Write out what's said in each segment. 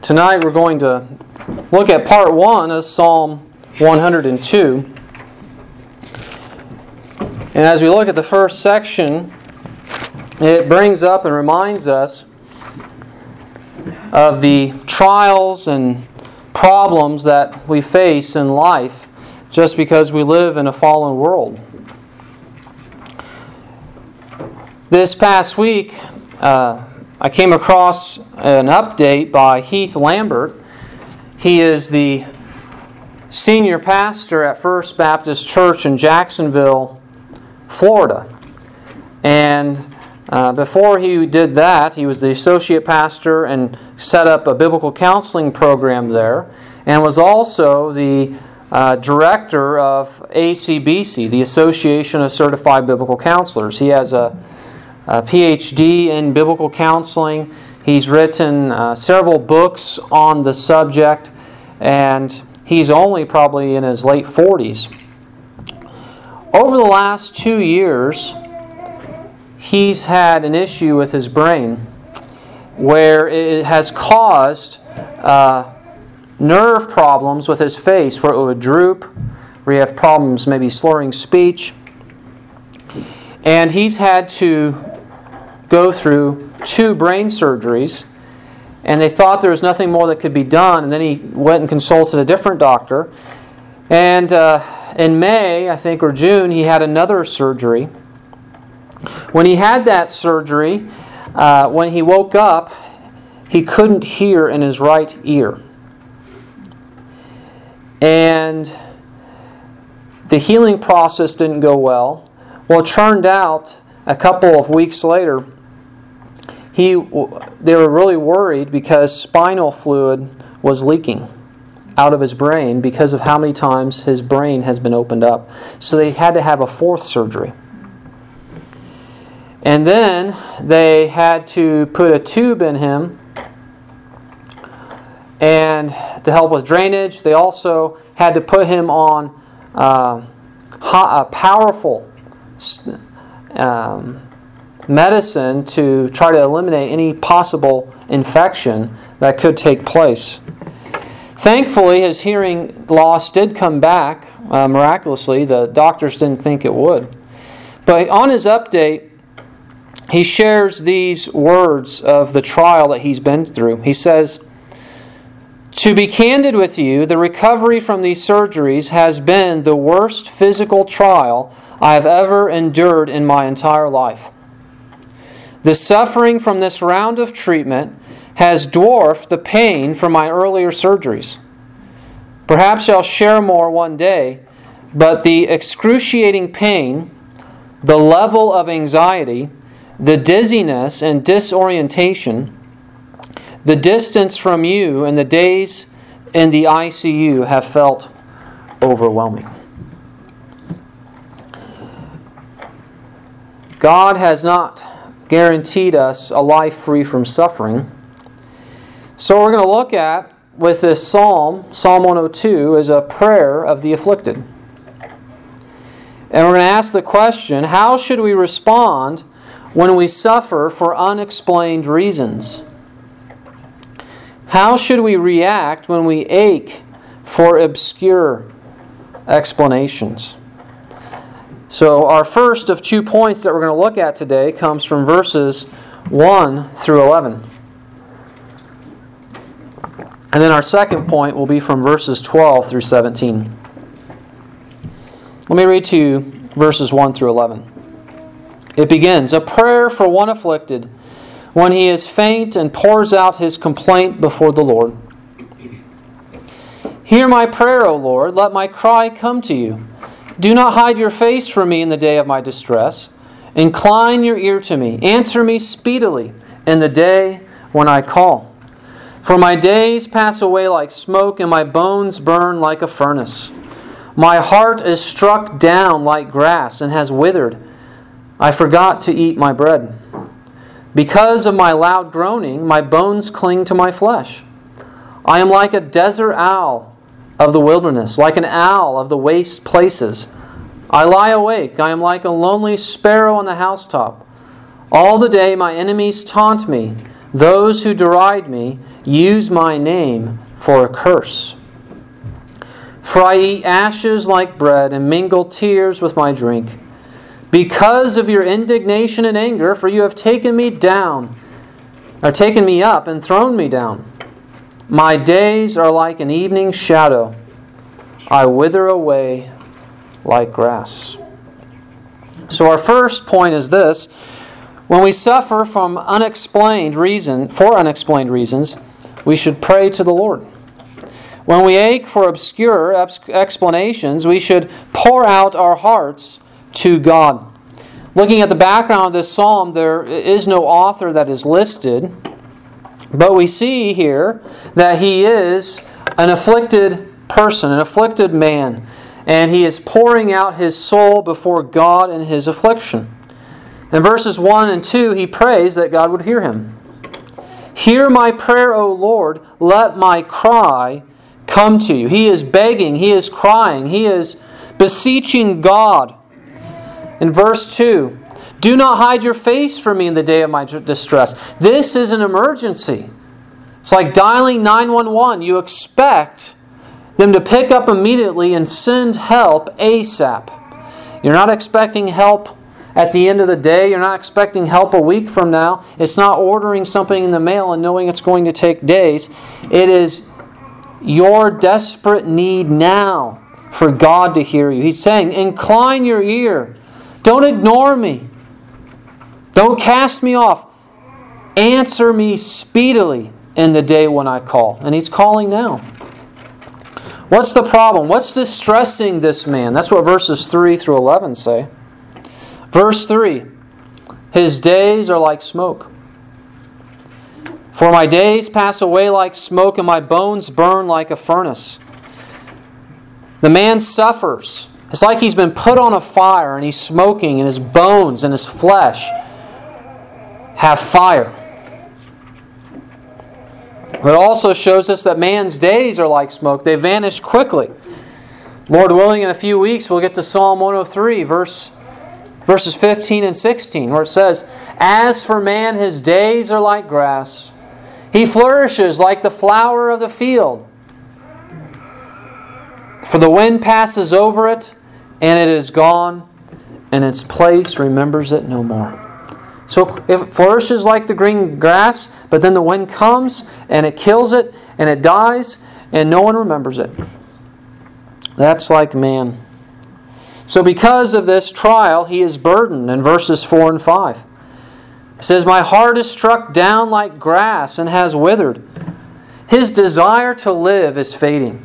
Tonight we're going to look at part 1 of Psalm 102. And as we look at the first section, it brings up and reminds us of the trials and problems that we face in life just because we live in a fallen world. This past week, I came across an update by Heath Lambert. He is the senior pastor at First Baptist Church in Jacksonville, Florida. And before he did that, he was the associate pastor and set up a biblical counseling program there, and was also the director of ACBC, the Association of Certified Biblical Counselors. He has a PhD in biblical counseling. He's written several books on the subject, and he's only probably in his late 40s. Over the last 2 years, he's had an issue with his brain where it has caused nerve problems with his face, where it would droop, where he have problems maybe slurring speech. And he's had to go through 2 brain surgeries, and they thought there was nothing more that could be done, and then he went and consulted a different doctor. And in May, I think, or June, he had another surgery. When he had that surgery, when he woke up, he couldn't hear in his right ear. And the healing process didn't go well. Well, it turned out a couple of weeks later, they were really worried because spinal fluid was leaking out of his brain because of how many times his brain has been opened up. So they had to have a 4th surgery. And then they had to put a tube in him and to help with drainage. They also had to put him on a powerful medicine to try to eliminate any possible infection that could take place. Thankfully, his hearing loss did come back miraculously. The doctors didn't think it would. But on his update, he shares these words of the trial that he's been through. He says, "To be candid with you, the recovery from these surgeries has been the worst physical trial I have ever endured in my entire life. The suffering from this round of treatment has dwarfed the pain from my earlier surgeries. Perhaps I'll share more one day, but the excruciating pain, the level of anxiety, the dizziness and disorientation, the distance from you, and the days in the ICU have felt overwhelming." God has not guaranteed us a life free from suffering. So we're going to look at, with this Psalm 102, is a prayer of the afflicted. And we're going to ask the question, how should we respond when we suffer for unexplained reasons? How should we react when we ache for obscure explanations? So our first of 2 points that we're going to look at today comes from verses 1 through 11. And then our second point will be from verses 12 through 17. Let me read to you verses 1 through 11. It begins, "A prayer for one afflicted, when he is faint and pours out his complaint before the Lord. Hear my prayer, O Lord, let my cry come to you. Do not hide your face from me in the day of my distress. Incline your ear to me. Answer me speedily in the day when I call. For my days pass away like smoke, and my bones burn like a furnace. My heart is struck down like grass and has withered. I forgot to eat my bread. Because of my loud groaning, my bones cling to my flesh. I am like a desert owl of the wilderness, like an owl of the waste places. I lie awake. I am like a lonely sparrow on the housetop. All the day my enemies taunt me. Those who deride me use my name for a curse. For I eat ashes like bread and mingle tears with my drink. Because of your indignation and anger, for you have taken me up and thrown me down. My days are like an evening shadow. I wither away like grass. So our first point is this. When we suffer for unexplained reasons, we should pray to the Lord. When we ache for obscure explanations, we should pour out our hearts to God. Looking at the background of this psalm, there is no author that is listed, but we see here that he is an afflicted person, an afflicted man, and he is pouring out his soul before God in his affliction. In verses 1 and 2, he prays that God would hear him. Hear my prayer, O Lord, let my cry come to you. He is begging, he is crying, he is beseeching God. In verse 2, do not hide your face from me in the day of my distress. This is an emergency. It's like dialing 911. You expect them to pick up immediately and send help ASAP. You're not expecting help at the end of the day. You're not expecting help a week from now. It's not ordering something in the mail and knowing it's going to take days. It is your desperate need now for God to hear you. He's saying, incline your ear. Don't ignore me. Don't cast me off. Answer me speedily in the day when I call. And He's calling now. What's the problem? What's distressing this man? That's what verses 3 through 11 say. Verse 3, his days are like smoke. For my days pass away like smoke, and my bones burn like a furnace. The man suffers. It's like he's been put on a fire and he's smoking, and his bones and his flesh have fire. It also shows us that man's days are like smoke. They vanish quickly. Lord willing, in a few weeks we'll get to Psalm 103, verses 15 and 16, where it says, as for man, his days are like grass. He flourishes like the flower of the field. For the wind passes over it, and it is gone, and its place remembers it no more. So it flourishes like the green grass, but then the wind comes, and it kills it, and it dies, and no one remembers it. That's like man. So because of this trial, he is burdened in verses 4 and 5. It says, my heart is struck down like grass and has withered. His desire to live is fading.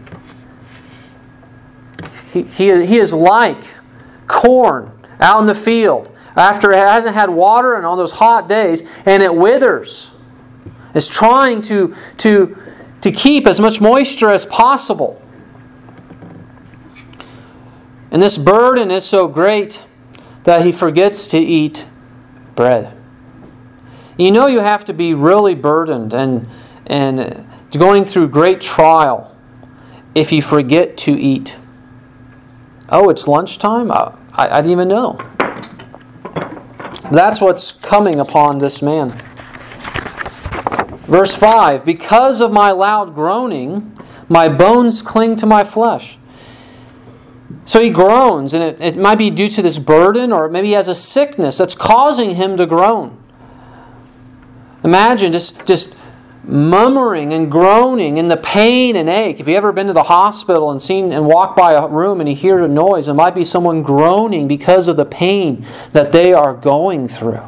He is like corn out in the field after it hasn't had water and on those hot days, and it withers. It's trying to keep as much moisture as possible. And this burden is so great that he forgets to eat bread. You know you have to be really burdened and going through great trial if you forget to eat. Oh, it's lunchtime? I didn't even know. That's what's coming upon this man. Verse 5, because of my loud groaning, my bones cling to my flesh. So he groans, and it might be due to this burden, or maybe he has a sickness that's causing him to groan. Imagine just murmuring and groaning in the pain and ache. If you've ever been to the hospital and walked by a room and you hear a noise, it might be someone groaning because of the pain that they are going through.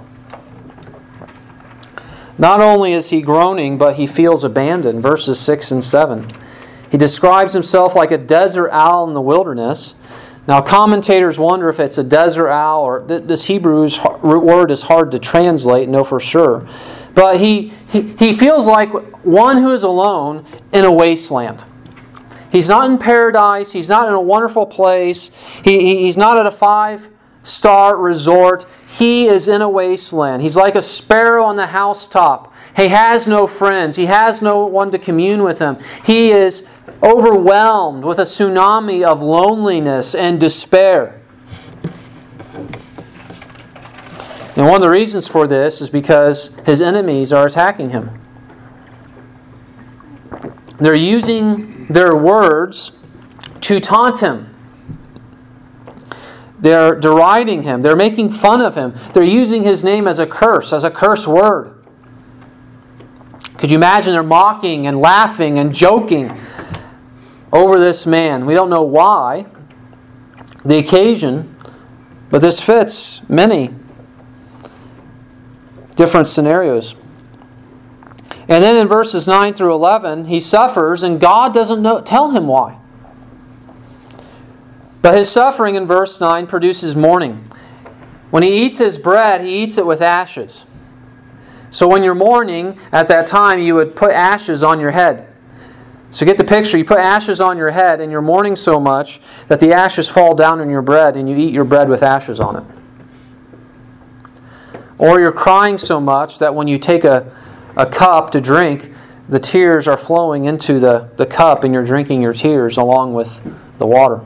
Not only is he groaning, but he feels abandoned. Verses 6 and 7. He describes himself like a desert owl in the wilderness. Now, commentators wonder if it's a desert owl, or this Hebrew word is hard to translate, know for sure. But he feels like one who is alone in a wasteland. He's not in paradise. He's not in a wonderful place. He's not at a 5-star resort. He is in a wasteland. He's like a sparrow on the housetop. He has no friends. He has no one to commune with him. He is overwhelmed with a tsunami of loneliness and despair. And one of the reasons for this is because his enemies are attacking him. They're using their words to taunt him. They're deriding him. They're making fun of him. They're using his name as a curse word. Could you imagine they're mocking and laughing and joking over this man? We don't know why, the occasion, but this fits many different scenarios. And then in verses 9 through 11, he suffers and God doesn't tell him why. But his suffering in verse 9 produces mourning. When he eats his bread, he eats it with ashes. So when you're mourning, at that time, you would put ashes on your head. So get the picture. You put ashes on your head and you're mourning so much that the ashes fall down in your bread and you eat your bread with ashes on it. Or you're crying so much that when you take a cup to drink, the tears are flowing into the cup and you're drinking your tears along with the water.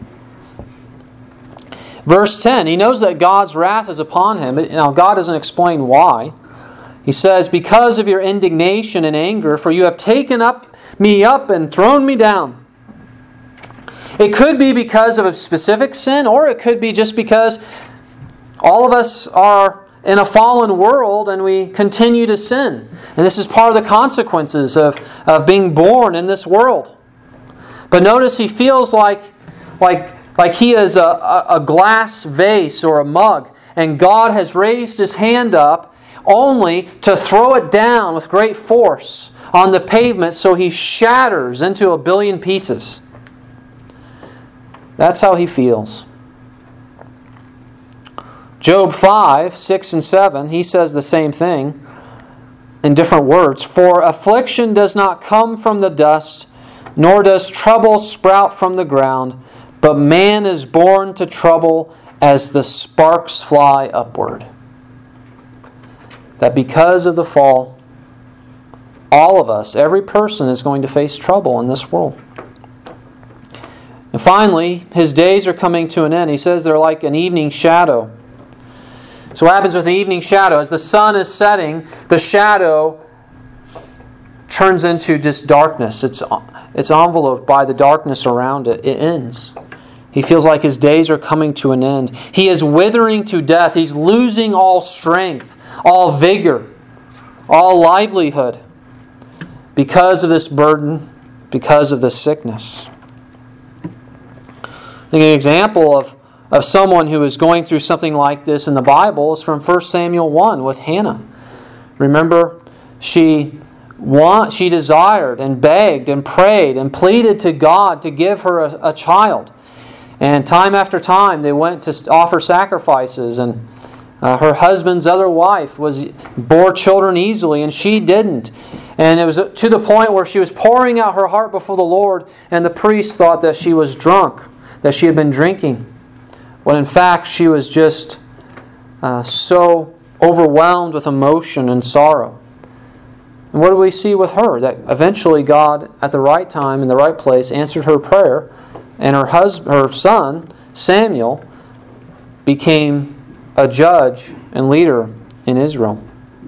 Verse 10, he knows that God's wrath is upon him. Now, God doesn't explain why. He says, because of your indignation and anger, for you have taken me up and thrown me down. It could be because of a specific sin, or it could be just because all of us are in a fallen world and we continue to sin. And this is part of the consequences of being born in this world. But notice he feels like he is a glass vase or a mug, and God has raised his hand up only to throw it down with great force on the pavement so he shatters into a billion pieces. That's how he feels. Job 5, 6 and 7, he says the same thing in different words. For affliction does not come from the dust, nor does trouble sprout from the ground, but man is born to trouble as the sparks fly upward. That because of the fall, all of us, every person is going to face trouble in this world. And finally, his days are coming to an end. He says they're like an evening shadow. So what happens with the evening shadow? As the sun is setting, the shadow turns into just darkness. It's enveloped by the darkness around it. It ends. He feels like his days are coming to an end. He is withering to death. He's losing all strength, all vigor, all livelihood because of this burden, because of this sickness. I think an example of someone who is going through something like this in the Bible is from 1 Samuel 1 with Hannah. Remember, she desired and begged and prayed and pleaded to God to give her a child. And time after time they went to offer sacrifices, and her husband's other wife bore children easily and she didn't. And it was to the point where she was pouring out her heart before the Lord, and the priest thought that she was drunk, that she had been drinking, when in fact she was just so overwhelmed with emotion and sorrow. And what do we see with her? That eventually God, at the right time, in the right place, answered her prayer, and her son, Samuel, became a judge and leader in Israel.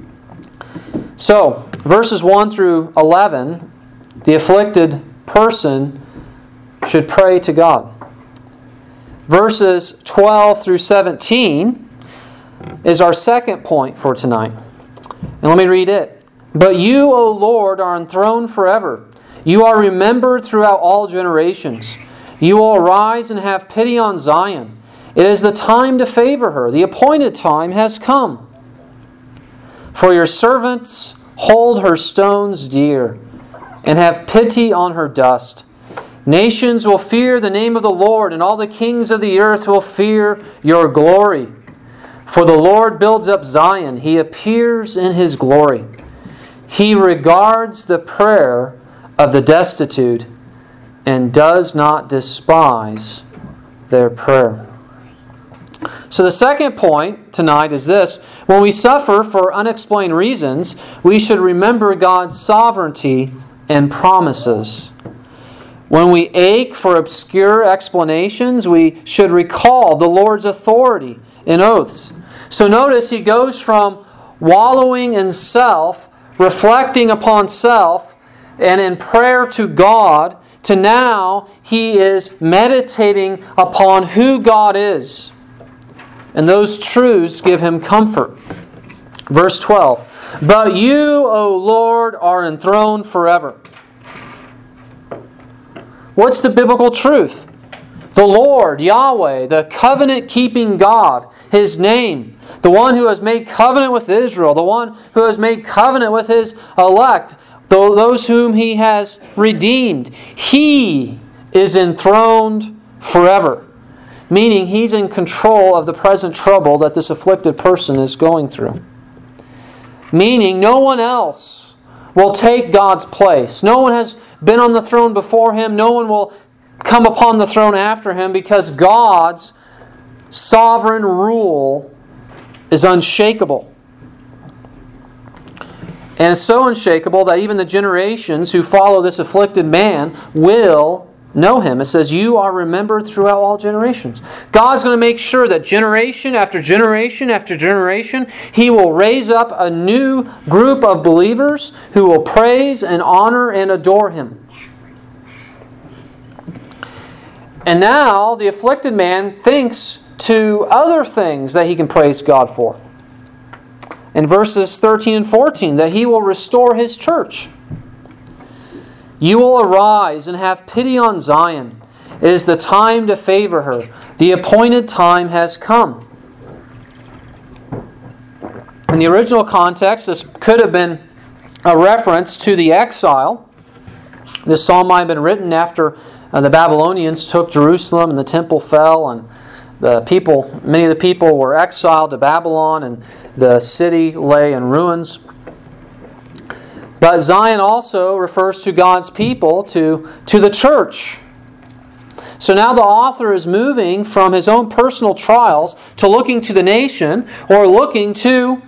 So, verses 1 through 11, the afflicted person should pray to God. Verses 12 through 17 is our second point for tonight. And let me read it. But you, O Lord, are enthroned forever. You are remembered throughout all generations. You will arise and have pity on Zion. It is the time to favor her. The appointed time has come. For your servants hold her stones dear, and have pity on her dust. Nations will fear the name of the Lord, and all the kings of the earth will fear your glory. For the Lord builds up Zion. He appears in His glory. He regards the prayer of the destitute and does not despise their prayer. So the second point tonight is this. When we suffer for unexplained reasons, we should remember God's sovereignty and promises. When we ache for obscure explanations, we should recall the Lord's authority in oaths. So notice he goes from wallowing in self, reflecting upon self, and in prayer to God, to now he is meditating upon who God is. And those truths give him comfort. Verse 12. But you, O Lord, are enthroned forever. What's the biblical truth? The Lord, Yahweh, the covenant-keeping God, His name, the one who has made covenant with Israel, the one who has made covenant with His elect, those whom He has redeemed. He is enthroned forever. Meaning He's in control of the present trouble that this afflicted person is going through. Meaning no one else will take God's place. No one has been on the throne before Him. No one will come upon the throne after Him, because God's sovereign rule is unshakable. And it's so unshakable that even the generations who follow this afflicted man will know Him. It says, you are remembered throughout all generations. God's going to make sure that generation after generation after generation, He will raise up a new group of believers who will praise and honor and adore Him. And now the afflicted man thinks to other things that he can praise God for. In verses 13 and 14, that He will restore His church. You will arise and have pity on Zion. It is the time to favor her. The appointed time has come. In the original context, this could have been a reference to the exile. This psalm might have been written after the Babylonians took Jerusalem and the temple fell, and many of the people were exiled to Babylon, and the city lay in ruins. But Zion also refers to God's people, to the church. So now the author is moving from his own personal trials to looking to the nation, or looking to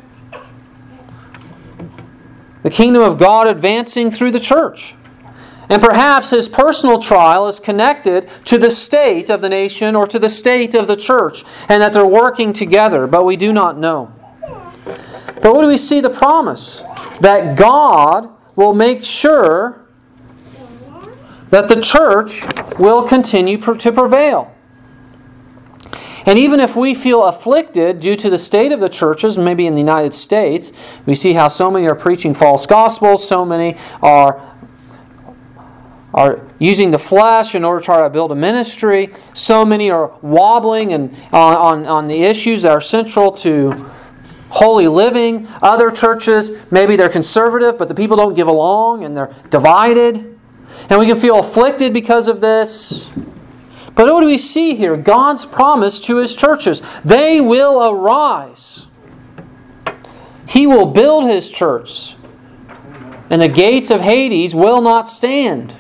the kingdom of God advancing through the church. And perhaps his personal trial is connected to the state of the nation or to the state of the church, and that they're working together, but we do not know. But what do we see the promise? That God will make sure that the church will continue to prevail. And even if we feel afflicted due to the state of the churches, maybe in the United States, we see how so many are preaching false gospels, so many are using the flesh in order to try to build a ministry, so many are wobbling and on the issues that are central to holy living. Other churches, maybe they're conservative, but the people don't give along and they're divided. And we can feel afflicted because of this. But what do we see here? God's promise to His churches. They will arise. He will build His church. And the gates of Hades will not stand.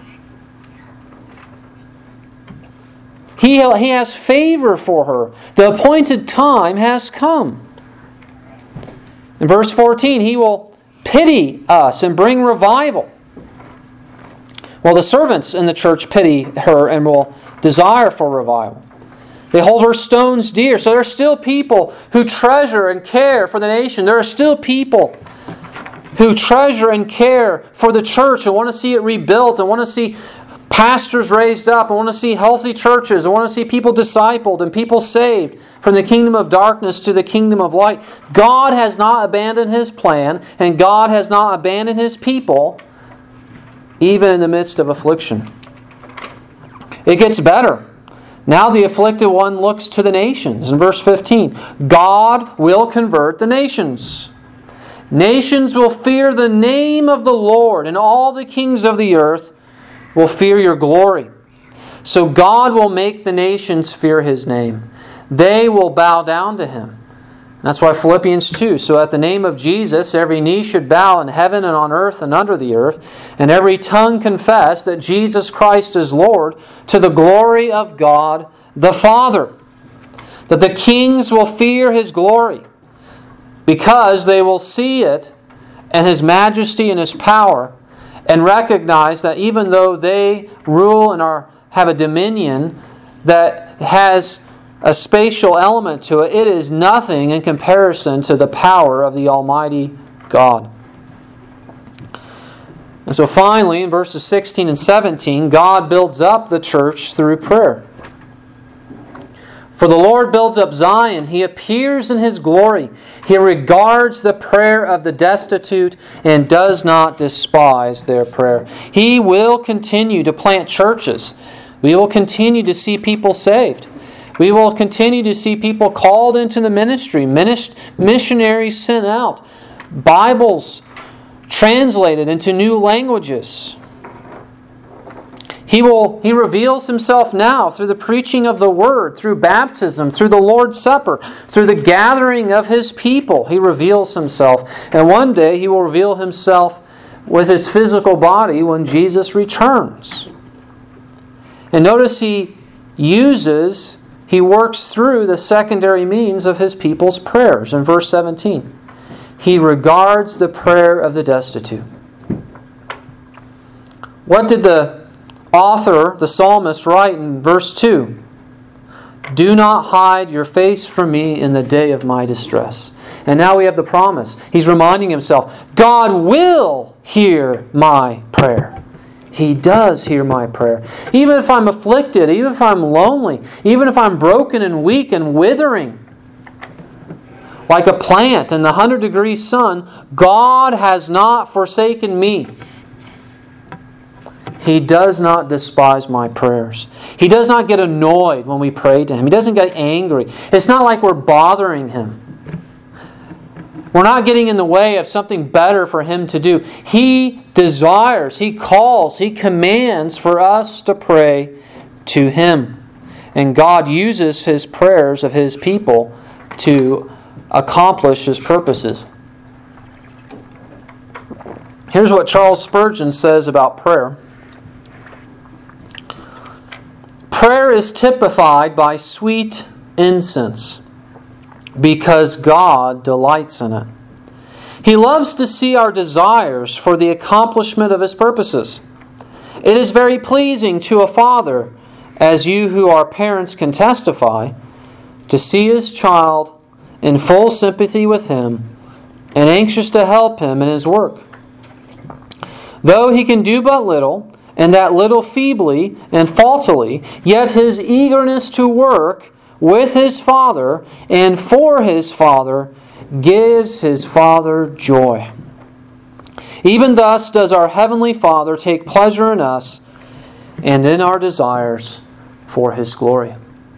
He has favor for her. The appointed time has come. In verse 14, He will pity us and bring revival. Well, the servants in the church pity her and will desire for revival. They hold her stones dear. So there are still people who treasure and care for the nation. There are still people who treasure and care for the church and want to see it rebuilt and want to see pastors raised up. I want to see healthy churches. I want to see people discipled and people saved from the kingdom of darkness to the kingdom of light. God has not abandoned His plan, and God has not abandoned His people, even in the midst of affliction. It gets better. Now the afflicted one looks to the nations. In verse 15, God will convert the nations. Nations will fear the name of the Lord, and all the kings of the earth will fear your glory. So God will make the nations fear His name. They will bow down to Him. And that's why Philippians 2, so at the name of Jesus, every knee should bow in heaven and on earth and under the earth, and every tongue confess that Jesus Christ is Lord, to the glory of God the Father. That the kings will fear His glory, because they will see it and His majesty and His power, and recognize that even though they rule and have a dominion that has a spatial element to it, it is nothing in comparison to the power of the Almighty God. And so finally, in verses 16 and 17, God builds up the church through prayer. For the Lord builds up Zion. He appears in His glory. He regards the prayer of the destitute and does not despise their prayer. He will continue to plant churches. We will continue to see people saved. We will continue to see people called into the ministry, missionaries sent out, Bibles translated into new languages. He reveals Himself now through the preaching of the Word, through baptism, through the Lord's Supper, through the gathering of His people. He reveals Himself. And one day He will reveal Himself with His physical body when Jesus returns. And notice He works through the secondary means of His people's prayers. In verse 17, He regards the prayer of the destitute. What did the author, the psalmist, write in verse 2? Do not hide your face from me in the day of my distress. And now we have the promise. He's reminding himself, God will hear my prayer. He does hear my prayer. Even if I'm afflicted, even if I'm lonely, even if I'm broken and weak and withering, like a plant in the 100-degree sun, God has not forsaken me. He does not despise my prayers. He does not get annoyed when we pray to Him. He doesn't get angry. It's not like we're bothering Him. We're not getting in the way of something better for Him to do. He desires, He calls, He commands for us to pray to Him. And God uses His prayers of His people to accomplish His purposes. Here's what Charles Spurgeon says about prayer. Prayer is typified by sweet incense because God delights in it. He loves to see our desires for the accomplishment of His purposes. It is very pleasing to a father, as you who are parents can testify, to see his child in full sympathy with him and anxious to help him in his work. Though he can do but little, and that little feebly and faultily, yet his eagerness to work with his Father and for his Father gives his Father joy. Even thus does our Heavenly Father take pleasure in us and in our desires for His glory.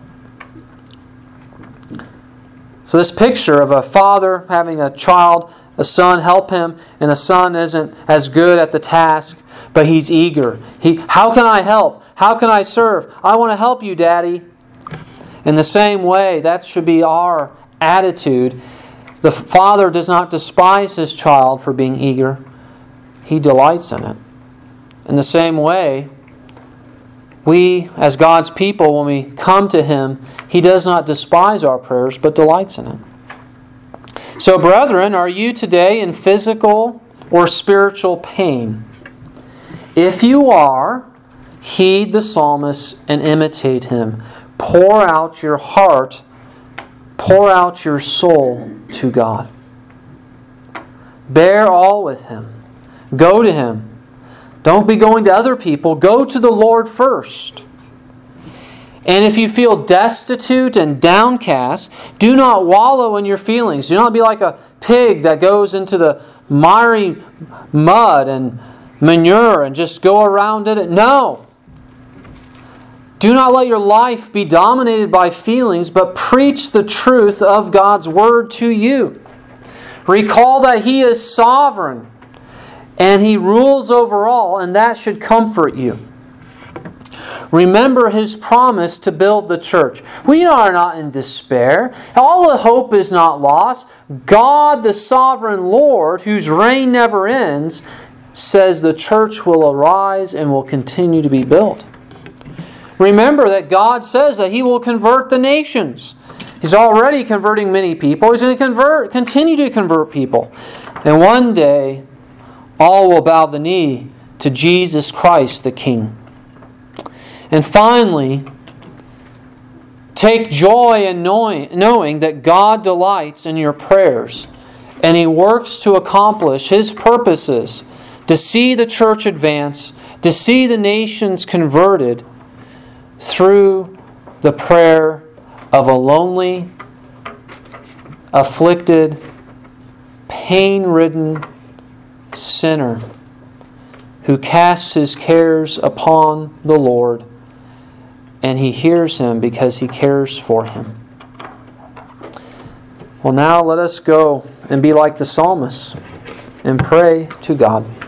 So this picture of a father having a child, a son, help him, and the son isn't as good at the task, but he's eager. How can I help? How can I serve? I want to help you, Daddy. In the same way, that should be our attitude. The father does not despise his child for being eager. He delights in it. In the same way, we, as God's people, when we come to Him, He does not despise our prayers, but delights in it. So, brethren, are you today in physical or spiritual pain? If you are, heed the psalmist and imitate him. Pour out your heart, pour out your soul to God. Bear all with Him. Go to Him. Don't be going to other people. Go to the Lord first. And if you feel destitute and downcast, do not wallow in your feelings. Do not be like a pig that goes into the miry mud and manure and just go around in it. No. Do not let your life be dominated by feelings, but preach the truth of God's Word to you. Recall that He is sovereign and He rules over all, and that should comfort you. Remember His promise to build the church. We are not in despair. All the hope is not lost. God, the sovereign Lord, whose reign never ends, says the church will arise and will continue to be built. Remember that God says that He will convert the nations. He's already converting many people. He's going to continue to convert people. And one day, all will bow the knee to Jesus Christ the King. And finally, Take joy in knowing that God delights in your prayers, and He works to accomplish His purposes, to see the church advance, to see the nations converted through the prayer of a lonely, afflicted, pain-ridden sinner who casts his cares upon the Lord, and He hears him because He cares for him. Well, now let us go and be like the psalmist and pray to God.